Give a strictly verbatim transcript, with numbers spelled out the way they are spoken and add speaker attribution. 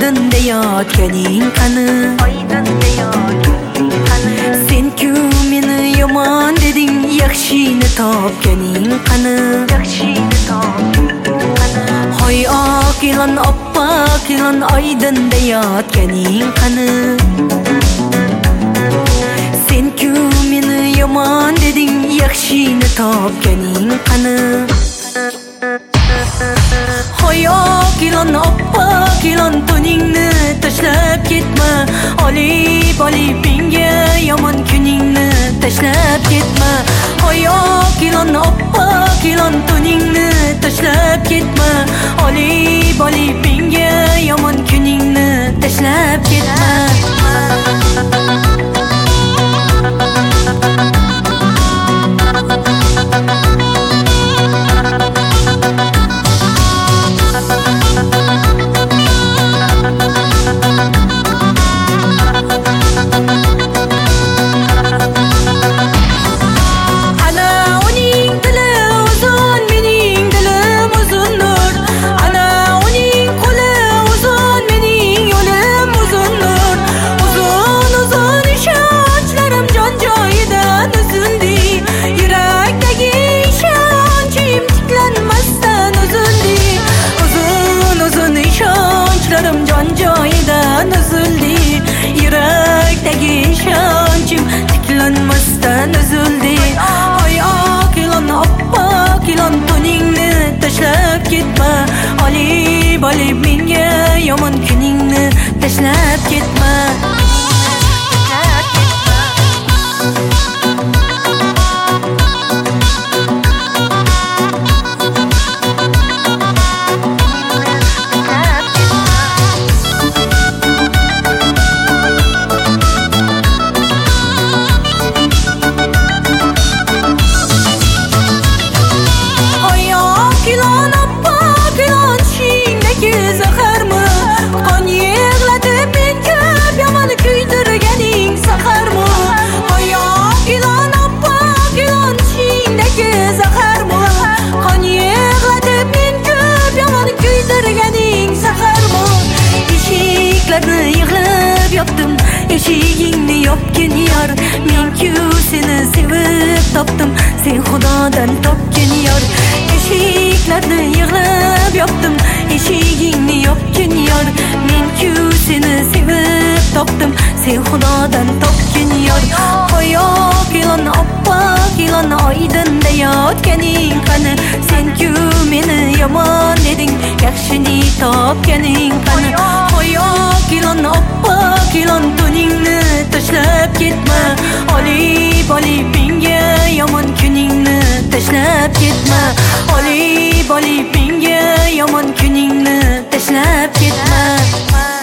Speaker 1: oydinda yotganing qani, oydinda yotganing qani. Sen-ku meni yomon deding, yaxshini topganing qani, yaxshini topganing qani. Hoy oq ilon, oppoq ilon, oydinda yotganing qani. Sen-ku meni yomon deding, yaxshini topganing qani. Hoy oq ilon, oppoq ilon, to'ningni tashlab ketma. Olib olib menga yomon kuningni tashlab ketma. Hoy oq ilon, oppoq ilon, to'ningni tashlab ketma. Olib olib menga yomon kuningni tashlab ketma. Jon joyidan uzildi, yurakdagi ishonchim tiklanmasdan uzildi. Hoy oq ilon, oppoq ilon, to'ningni tashlab ketma. Olib olib menga yomon kuningni tashlab ketma. Yig'lab yopdim, eshigingni yopgin yor. Men-ku seni sevib topdim, sen xudodan topgin yor. Eshiklarni yig'lab yopdim, eshigingni yopgin yor. Men-ku seni sevib topdim, sen xudodan topgin yor. Hoy oq ilon, oppoq ilon, oydinda yotganing qani. Sen-ku meni yomon deding, yaxshini topganing qani. Hoy oq ilon, oppoq ilon, to'ningni tashlab ketma. Olib olib menga yomon kuningni tashlab ketma. Olib olib menga yomon kuningni tashlab ketma.